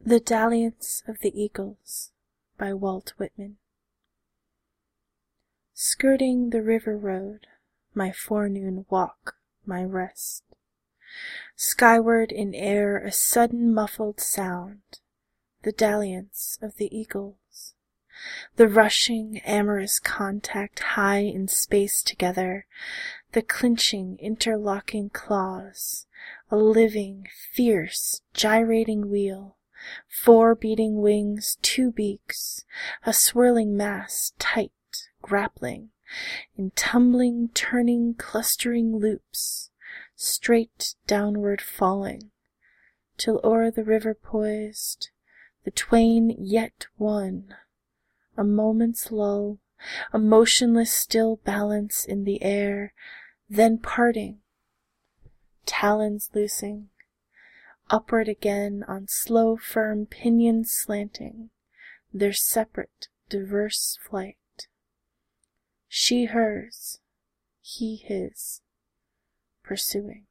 The Dalliance of the Eagles by Walt Whitman. Skirting the river road, my forenoon walk, my rest. Skyward in air a sudden muffled sound, the dalliance of the eagles. The rushing, amorous contact high in space together, the clinching, interlocking claws, a living, fierce, gyrating wheel, 4 beating wings, 2 beaks, a swirling mass, tight, grappling, in tumbling, turning, clustering loops, straight downward falling, till o'er the river poised, the twain yet one, a moment's lull, a motionless still balance in the air, then parting, talons loosing, upward again on slow firm pinions slanting, their separate diverse flight. She hers, he his, pursuing.